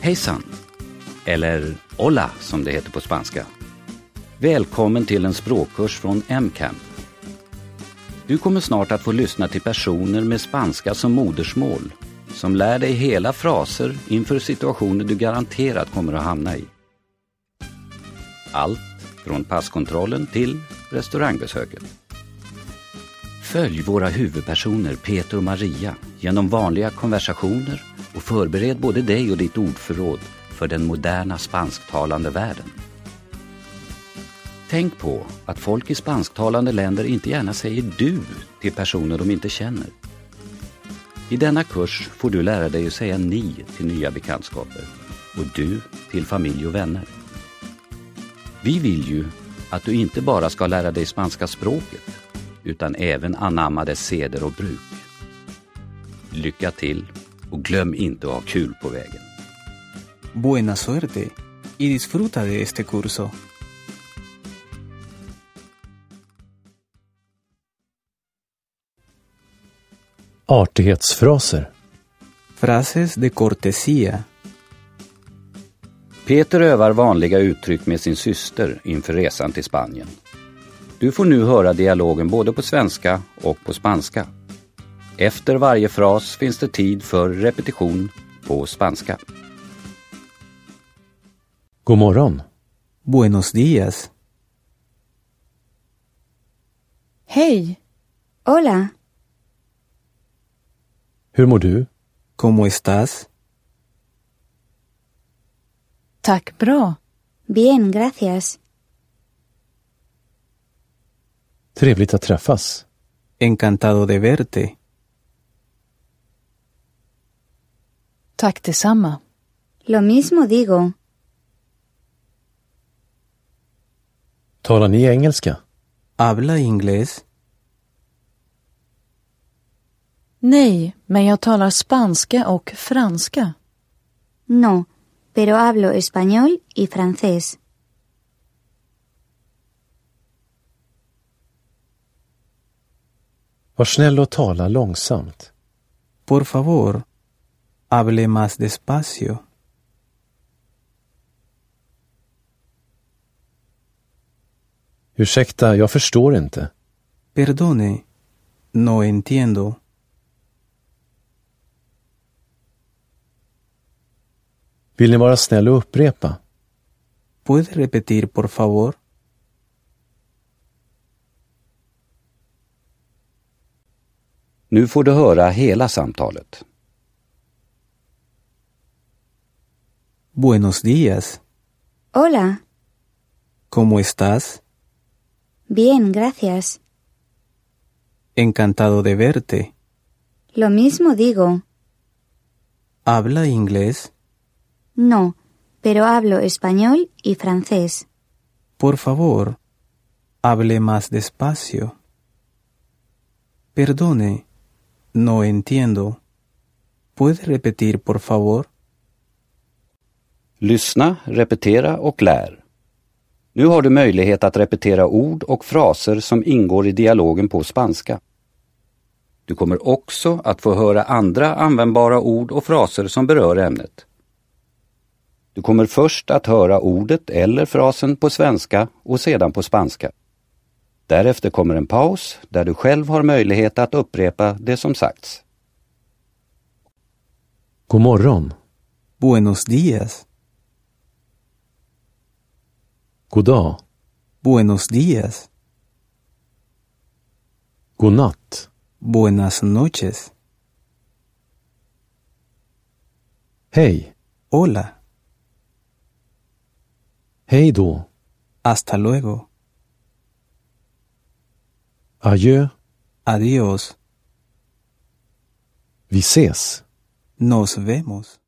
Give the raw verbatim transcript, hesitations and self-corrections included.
Hejsan, eller hola som det heter på spanska. Välkommen till en språkkurs från M-Camp. Du kommer snart att få lyssna till personer med spanska som modersmål som lär dig hela fraser inför situationer du garanterat kommer att hamna i. Allt från passkontrollen till restaurangbesöket. Följ våra huvudpersoner Peter och Maria genom vanliga konversationer och förbered både dig och ditt ordförråd för den moderna spansktalande världen. Tänk på att folk i spansktalande länder inte gärna säger du till personer de inte känner. I denna kurs får du lära dig att säga ni till nya bekantskaper och du till familj och vänner. Vi vill ju att du inte bara ska lära dig spanska språket utan även anamma dess seder och bruk. Lycka till och glöm inte att ha kul på vägen. Buena suerte y disfruta de este curso. Artighetsfraser. Frases de cortesía. Peter övar vanliga uttryck med sin syster inför resan till Spanien. Du får nu höra dialogen både på svenska och på spanska. Efter varje fras finns det tid för repetition på spanska. God morgon. Buenos días. Hej. Hola, Hur mår du? ¿Cómo estás? Tack bra. bien, gracias. Trevligt att träffas. Encantado de verte. Tack detsamma. Lo mismo digo. Talar ni engelska? ¿Habla inglés? Nej, men jag talar spanska och franska. No, pero hablo español y francés. Var snäll och tala långsamt. Por favor, hable más despacio. Ursäkta, jag förstår inte. Perdone, no entiendo. Vill ni vara snäll och upprepa? ¿Puede repetir, por favor? Nu får du höra hela samtalet. Buenos días. Hola, ¿Cómo estás? bien, gracias. Encantado de verte. Lo mismo digo. ¿Habla inglés? No, pero hablo español y francés. Por favor, hable más despacio. Perdone, no entiendo. ¿Puede repetir, por favor? Lyssna, repetera och lär. Nu har du möjlighet att repetera ord och fraser som ingår i dialogen på spanska. Du kommer också att få höra andra användbara ord och fraser som berör ämnet. Du kommer först att höra ordet eller frasen på svenska och sedan på spanska. Därefter kommer en paus där du själv har möjlighet att upprepa det som sagts. God morgon. Buenos días. God dag. Buenos días. God natt. Buenas noches. Hej. Hola. Hej då. Hasta luego. Adjö. Adiós. Vi ses. Nos vemos.